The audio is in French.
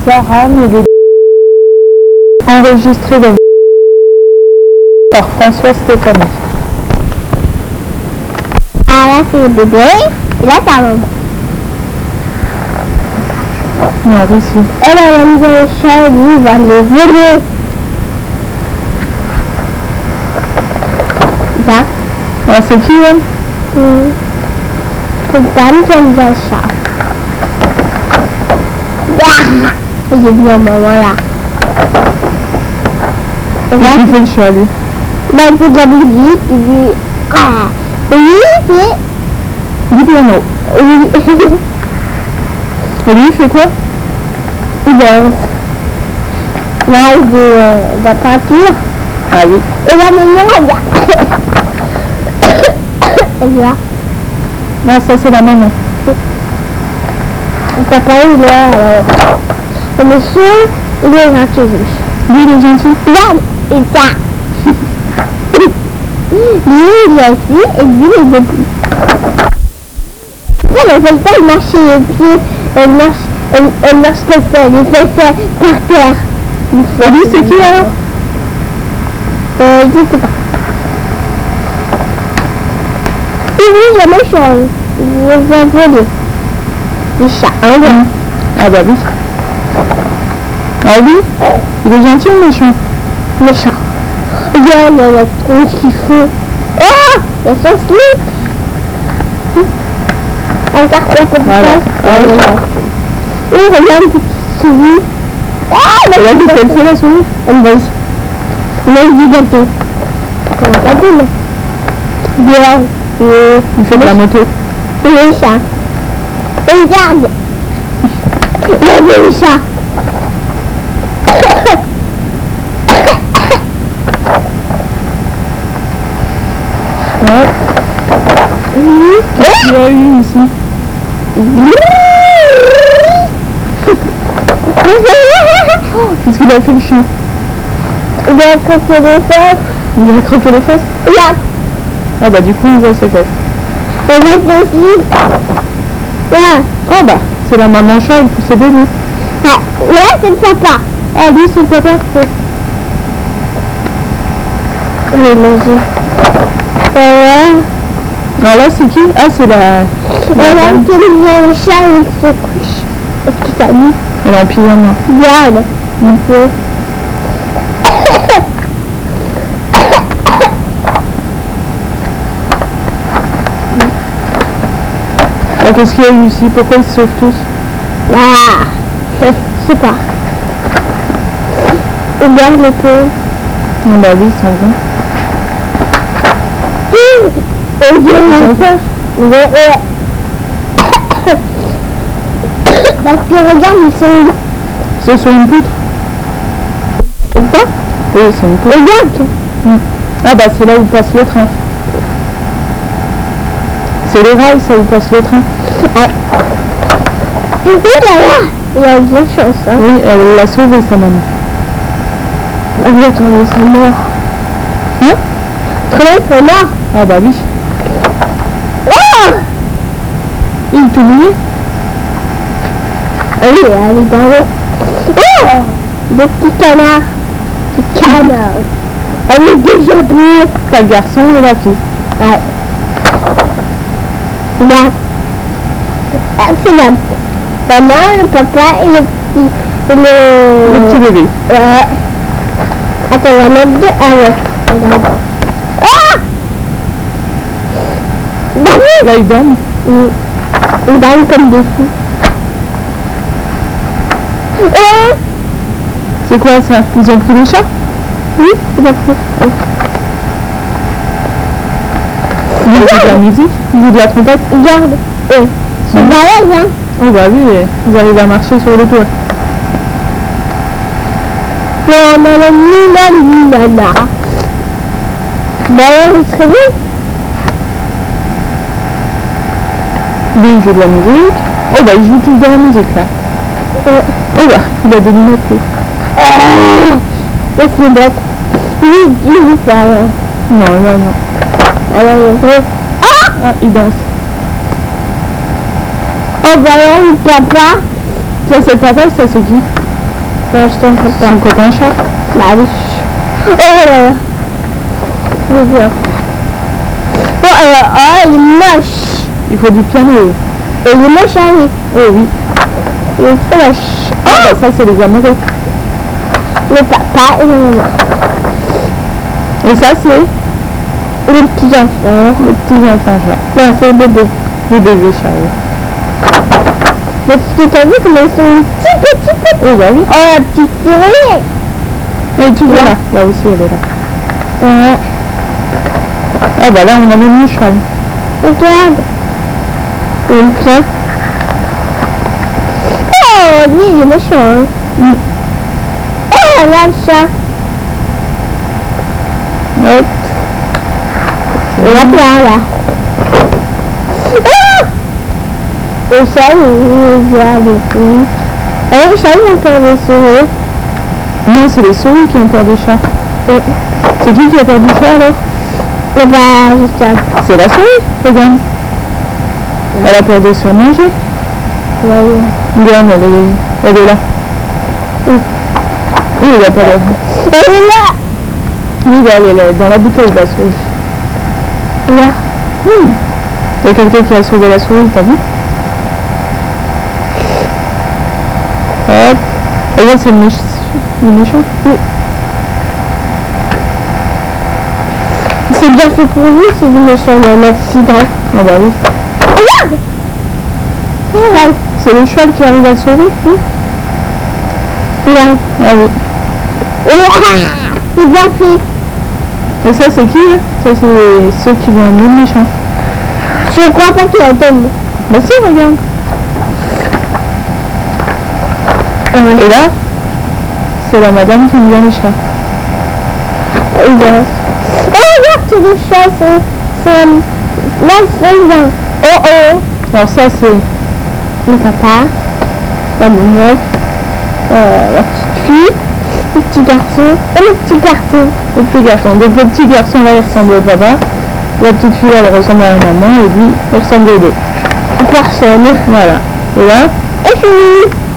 Sarah Mélodie. Enregistré par François Stéphanie. Ah là c'est le bébé, et là c'est la maman. Non, ici. Elle a mis dans le chat, lui il va le voler. Ça. Ah, c'est qui elle? C'est une dame qui a mis dans le chat. Ah, j'ai vu un moment là. Qui fait le chat lui? Bah il fait de la musique, il dit ah. Et lui c'est... Du piano. Oui. Et lui il fait quoi? Il danse. Là il fait de la peinture. Ah oui. Et la maman elle vient. Elle vient. Non, ça c'est la maman. Le papa il est... le monsieur il est gentil. Lui il est gentil. Regarde, et ça. Lui il est assis et lui il est debout. Elle ne fait pas marcher les pieds, elle marche comme ça, elle fait ça par terre. Et lui c'est qui alors? Je sais pas. Et lui il est méchant, il va voler. Le chat, hein, là. Ah bah oui. Ah oui? Il est gentil ou méchant? Méchant. Regarde, il y a la tronche qu'il faut. Oh, il y a son slip. Encore quoi comme ça. Et regarde une petite souris. Ah, Et là, qu'est-ce qu'elle fait la souris? elle mange. Elle mange du gâteau. Comment ça dit, bien. Il fait de la moto. Et le chat. Et regarde. Regarde le chat. Ouais. Qu'est-ce qu'il y a eu ici? Qu'est-ce qu'il a fait le chien? Il a croqué les fesses. Il a croqué les fesses? Regarde. Ah bah du coup il voit ses fesses. Regarde aussi. Là. Ah bah c'est la maman chat, il pousse ses bébés. Ah, là c'est le papa. Ah, lui c'est le papa. Il est mangé. Ah là c'est qui? Ah c'est la... Regarde que le chat il se couche. Est-ce qu'il t'a mis? Elle est en pyjama. Regarde. Un peu. Ah, qu'est-ce qu'il y a eu ici? Pourquoi ils se sauvent tous? Ah, je sais pas. Regarde le peu. Ah bah oui, ils s'en vont. Oh Dieu, mon père. Parce que regarde, ils sont... C'est sur une poutre? Quoi? Oui, c'est une poutre. Regarde. Ah bah c'est là où passe le train. C'est les rails, ça où passe le train. Ah. Et puis là, il y a de la chance. Hein. Oui, elle l'a sauvé sa maman. Regarde, ils sont morts. Hein? Très bien, ils sont morts. Ah bah oui. Oh! Il est tout mouillé. Ah oui, elle est dans l'eau. Oh! Des petits canards. Des canards. Elle est déjà bleue. T'as le garçon et la fille. Ouais. Là. Ah, c'est la maman, le papa et le petit. Et Le petit bébé. Ouais. Attends, on va mettre deux. Ah ouais. Regarde. Ah! Là ils dorment. Ils dorment comme des fous. Oh! C'est quoi ça? Ils ont pris le chat? Oui, il a pris. Ils jouent de la musique? Ils jouent de la trompette? Regarde. C'est balèze, hein? Oh bah oui, ils arrivent à marcher sur le toit. Nanana. D'ailleurs, il se réveille. Lui il joue de la musique. Oh bah ils jouent tous de la musique là. Oh bah il a des lunettes lui. C'est bête. Oui, il joue ça. Non, là non. Alors, il joue. Ah, il danse. Oh, bah là, le papa. Ça c'est le papa, ça c'est qui? Non, je t'en fais pas. Son copain chat. Bah oui. Oh là là. Je veux bien. Oh, il est moche. Il faut du piano. Et il est moche, hein. Oh oui. Il est trop moche. Ah, bah, ça c'est les amoureux. Le papa et le maman. Et ça c'est Les petits enfants. le petit enfant chat. Non, c'est le bébé. Les bébés chats. Oui. Mais tu t'as vu comment ils sont petits. Oh bah oui. Oh, la petite souris. Et tu vois là. Là aussi elle est là. Ouais. Ah bah là on a même le cheval. Regarde. Une clope. Oh, lui, il est méchant, hein. Oh, regarde le chat. Hop. Il y a plein, là. Ah! Le chat, il voit des souris. Et le chat, il a peur des souris. Non, c'est les souris qui ont peur des chats. C'est qui a peur du chat alors? Et bah, juste là. C'est la souris, regarde. Elle a peur de se faire manger. Ouais. Regarde, elle est là. Oui, il a pas l'air. Elle est là. Oui, elle est dans la bouteille, la souris. Là. Il y a quelqu'un qui a sauvé la souris, t'as vu? Hop. Regarde, c'est le méchant. Oui. C'est bien fait pour lui, c'est du méchant, il y a un accident. Ah bah oui. Regarde. Regarde. C'est le cheval qui arrive à le sauver, oui. Regarde. Ah oui. C'est bien fait. Et ça, c'est qui là? Ça, c'est ceux qui vont amener le méchant. Je crois pas qu'il attende. Bah si, regarde. Et là, c'est la madame qui vient les chats. Regarde. Oh, regarde, c'est des chats, c'est... Là, c'est bien. Oh, oh. Alors ça, c'est Le papa, la maman, la petite fille, le petit garçon et le petit garçon. le petit garçon. Donc le petit garçon là, il ressemble au papa. La petite fille, elle ressemble à la maman. Et lui, il ressemble aux deux. Personne. Voilà. Et là, Et fini.